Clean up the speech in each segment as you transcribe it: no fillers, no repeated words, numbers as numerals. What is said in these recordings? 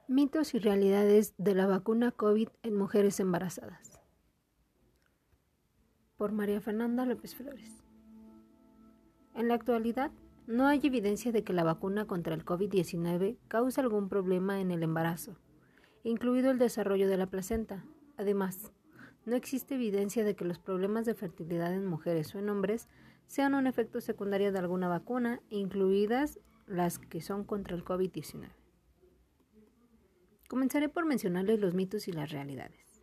Mitos y realidades de la vacuna COVID en mujeres embarazadas. Por María Fernanda López Flores. En la actualidad, no hay evidencia de que la vacuna contra el COVID-19 cause algún problema en el embarazo, incluido el desarrollo de la placenta. Además, no existe evidencia de que los problemas de fertilidad en mujeres o en hombres sean un efecto secundario de alguna vacuna, incluidas las que son contra el COVID-19. Comenzaré por mencionarles los mitos y las realidades.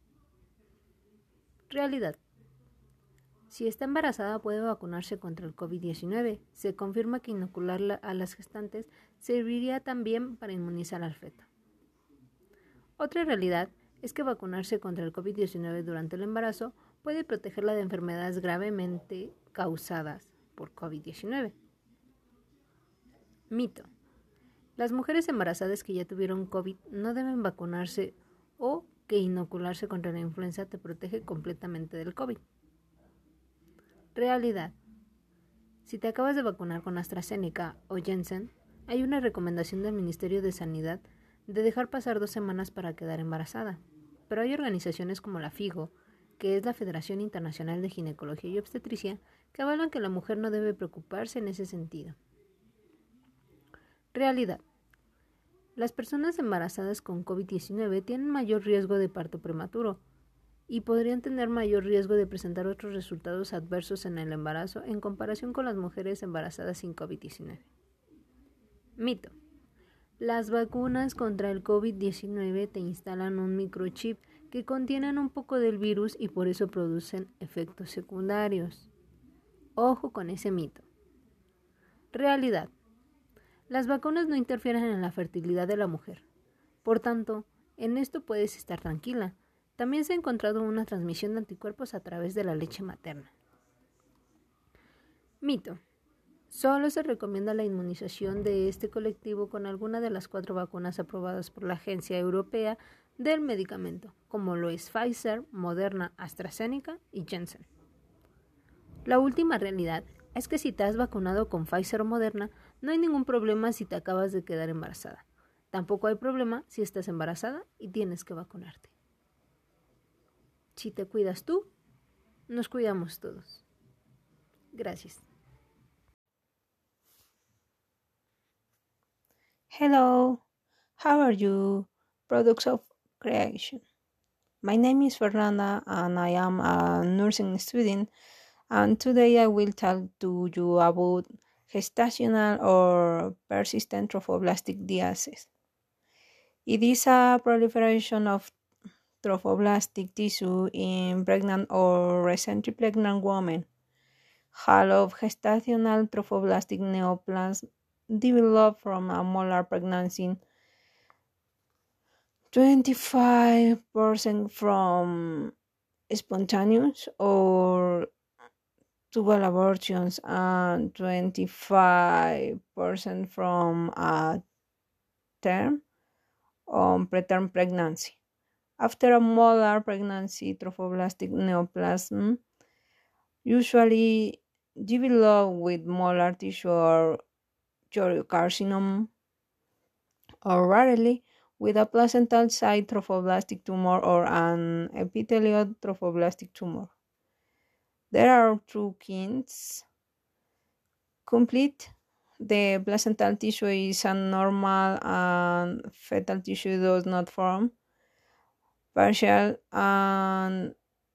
Realidad. Si está embarazada puede vacunarse contra el COVID-19. Se confirma que inocularla a las gestantes serviría también para inmunizar al feto. Otra realidad es que vacunarse contra el COVID-19 durante el embarazo puede protegerla de enfermedades gravemente causadas por COVID-19. Mito. Las mujeres embarazadas que ya tuvieron COVID no deben vacunarse o que inocularse contra la influenza te protege completamente del COVID. Realidad. Si te acabas de vacunar con AstraZeneca o Janssen, hay una recomendación del Ministerio de Sanidad de dejar pasar 2 semanas para quedar embarazada. Pero hay organizaciones como la FIGO, que es la Federación Internacional de Ginecología y Obstetricia, que avalan que la mujer no debe preocuparse en ese sentido. Realidad. Las personas embarazadas con COVID-19 tienen mayor riesgo de parto prematuro y podrían tener mayor riesgo de presentar otros resultados adversos en el embarazo en comparación con las mujeres embarazadas sin COVID-19. Mito. Las vacunas contra el COVID-19 te instalan un microchip que contienen un poco del virus y por eso producen efectos secundarios. Ojo con ese mito. Realidad. Las vacunas no interfieren en la fertilidad de la mujer. Por tanto, en esto puedes estar tranquila. También se ha encontrado una transmisión de anticuerpos a través de la leche materna. Mito. Solo se recomienda la inmunización de este colectivo con alguna de las 4 vacunas aprobadas por la Agencia Europea del Medicamento, como lo es Pfizer, Moderna, AstraZeneca y Janssen. La última realidad es que si te has vacunado con Pfizer o Moderna, no hay ningún problema si te acabas de quedar embarazada. Tampoco hay problema si estás embarazada y tienes que vacunarte. Si te cuidas tú, nos cuidamos todos. Gracias. Hello, how are you? Products of Creation. My name is Fernanda and I am a nursing student, and today I will talk to you about gestational or persistent trophoblastic disease. It is a proliferation of trophoblastic tissue in pregnant or recently pregnant women. Half of gestational trophoblastic neoplasm develop from a molar pregnancy, 25% from spontaneous or tubal abortions, and 25% from a term or preterm pregnancy. After a molar pregnancy, trophoblastic neoplasm usually develop with molar tissue or choriocarcinoma, or rarely with a placental site trophoblastic tumor or an epithelial trophoblastic tumor. There are 2 kinds. Complete. The placental tissue is abnormal and fetal tissue does not form. Partial, and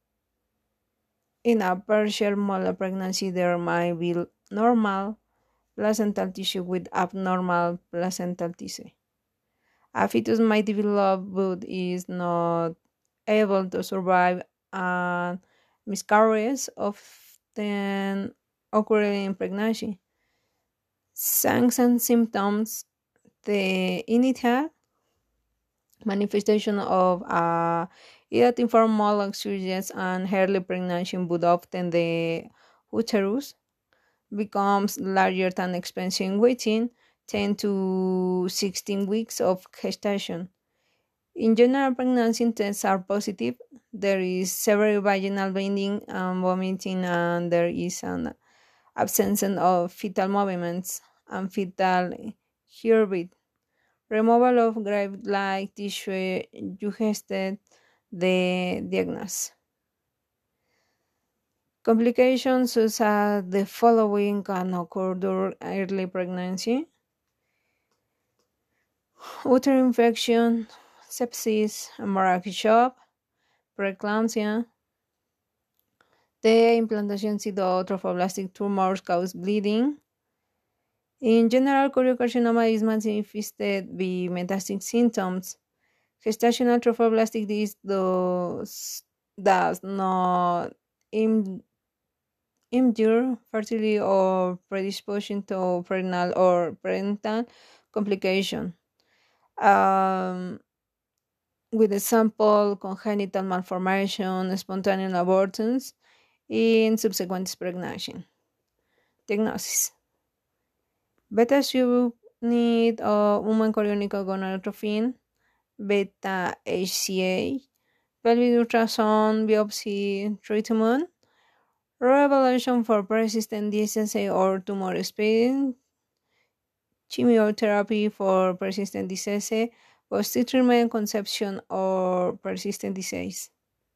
in a partial molar pregnancy there might be normal placental tissue with abnormal placental tissue. A fetus might develop but is not able to survive, and miscarriages often occur in pregnancy. Signs and symptoms. The initial manifestation of either informal exudations and early pregnancy, but often the uterus becomes larger than expected within 10 to 16 weeks of gestation. In general, pregnancy tests are positive. There is severe vaginal bleeding and vomiting, and there is an absence of fetal movements and fetal heartbeat. Removal of graft-like tissue suggested the diagnosis. Complications such as the following can occur during early pregnancy: uterine infection, sepsis, hemorrhagic shock, preeclampsia. The implantation cytotrophoblastic tumors cause bleeding. In general, choriocarcinoma is manifested by metastatic symptoms. Gestational trophoblastic disease does not injure fertility or predisposition to prenatal or parental complication. Um, with example, congenital malformation, spontaneous abortions, in subsequent pregnancy. Diagnosis: beta subunit of human chorionic gonadotrophin, beta HCA, pelvic ultrasound biopsy treatment, revelation for persistent DSSA or tumor spreading, chemotherapy for persistent DSSA, post-treatment conception or persistent disease.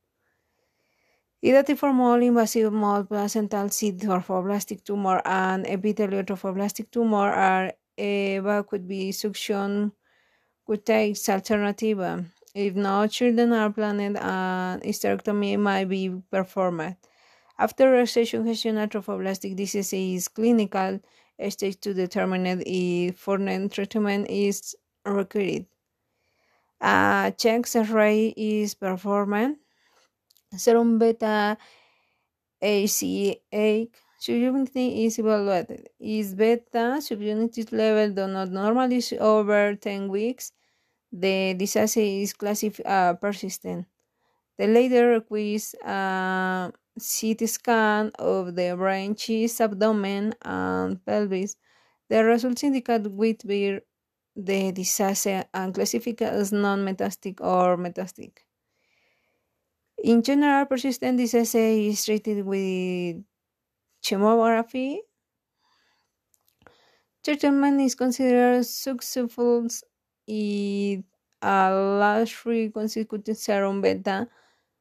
Idatiform invasive mole placental trophoblastic tumor and epitheliotrophoblastic tumor are could be suction cutaneous alternative. If not, children are planned and hysterectomy might be performed. After resection, gestational trophoblastic disease is clinical stage to determine if further treatment is required. A chest X-ray is performed. Serum beta HCA subunity is evaluated. If beta subunit level do not normalize over 10 weeks, the disease is classified persistent. The later requires a CT scan of the brain, chest, abdomen, and pelvis. The results indicate which be the disease and classified as non-metastatic or metastatic. In general, persistent disease is treated with chemotherapy. Treatment is considered successful if a large consecutive serum beta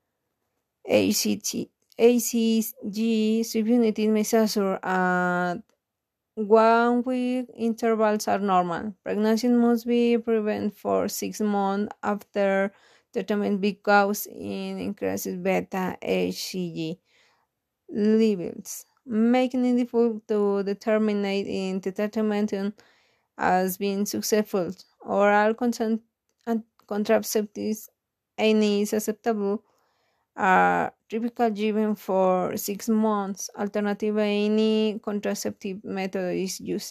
ACG subunit measure at 1 week intervals are normal. Pregnancy must be prevented for 6 months after treatment because in increases beta HCG levels, making it difficult to determine if the treatment has been successful. Oral contraceptives, any is acceptable, are typically given for 6 months. Alternative, any contraceptive method is used.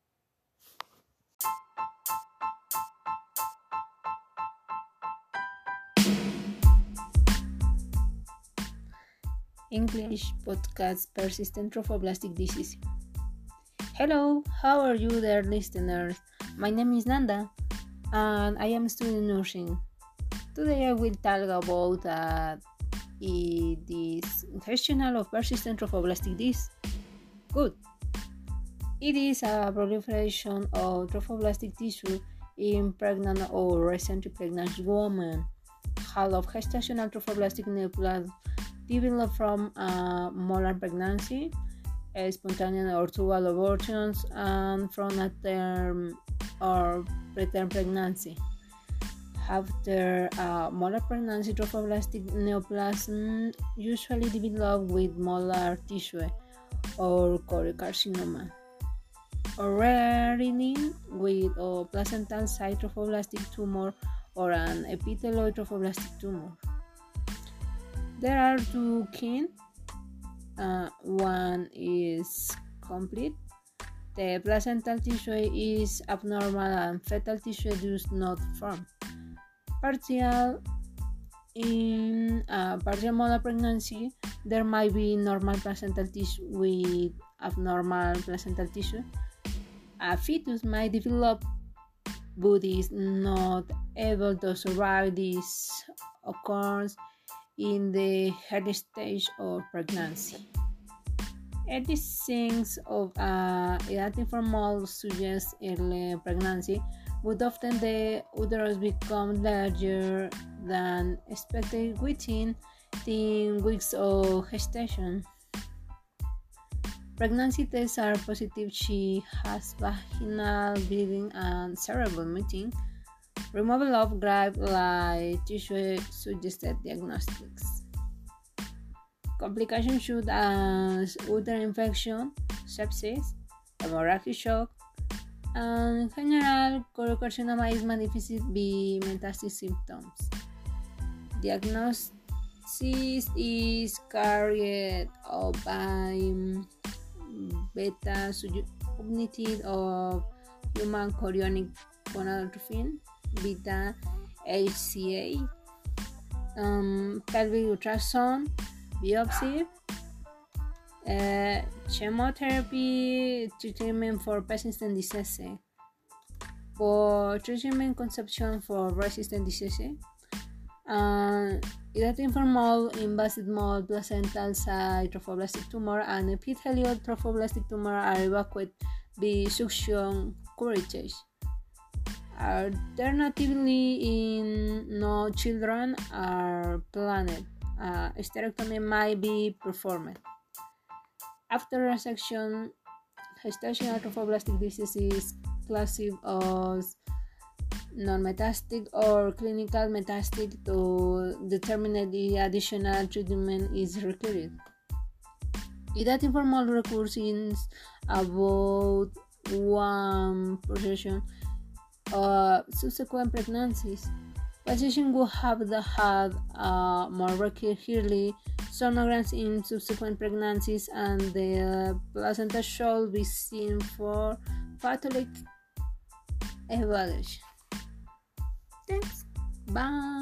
English podcast Persistent Trophoblastic Disease. Hello, how are you there, listeners? My name is Nanda, and I am studying nursing. Today I will talk about this gestational of persistent trophoblastic disease. Good. It is a proliferation of trophoblastic tissue in pregnant or recently pregnant women. Half of gestational trophoblastic neoplasm develop from molar pregnancy, spontaneous or tubal abortions, and from a term or preterm pregnancy. After molar pregnancy, trophoblastic neoplasm usually develop with molar tissue or choriocarcinoma, or rarely with a placental site trophoblastic tumor or an epithelioid trophoblastic tumor. There are two kinds. One is complete. The placental tissue is abnormal and fetal tissue does not form. Partial. In partial molar pregnancy, there might be normal placental tissue with abnormal placental tissue. A fetus might develop but is not able to survive this occurrence in the early stage of pregnancy. Early signs of idatiform mole suggest early pregnancy, but often the uterus becomes larger than expected within 10 weeks of gestation. Pregnancy tests are positive. She has vaginal bleeding and cerebral vomiting. Removal of grape-like tissue suggested diagnostics. Complications such as uterine infection, sepsis, hemorrhagic shock, and general choriocarcinoma is manifested by metastatic symptoms. Diagnosis is carried out by beta subunit of human chorionic gonadotropin, beta HCA, pelvic ultrasound, biopsy, chemotherapy treatment for persistent disease, for treatment conception for resistant disease, irredeemable invasive mode placental site trophoblastic tumor and epithelial trophoblastic tumor are evacuated by suction curettage. Alternatively, in no children are planned, hysterectomy might be performed. After resection, gestational trophoblastic disease is classified as non-metastatic or clinical metastatic to determine the additional treatment is required. Irredeemable recurs in about 1% of subsequent pregnancies. Patients who have had more regularly sonograms in subsequent pregnancies and the placenta should be seen for pathologic evaluation. Thanks. Bye.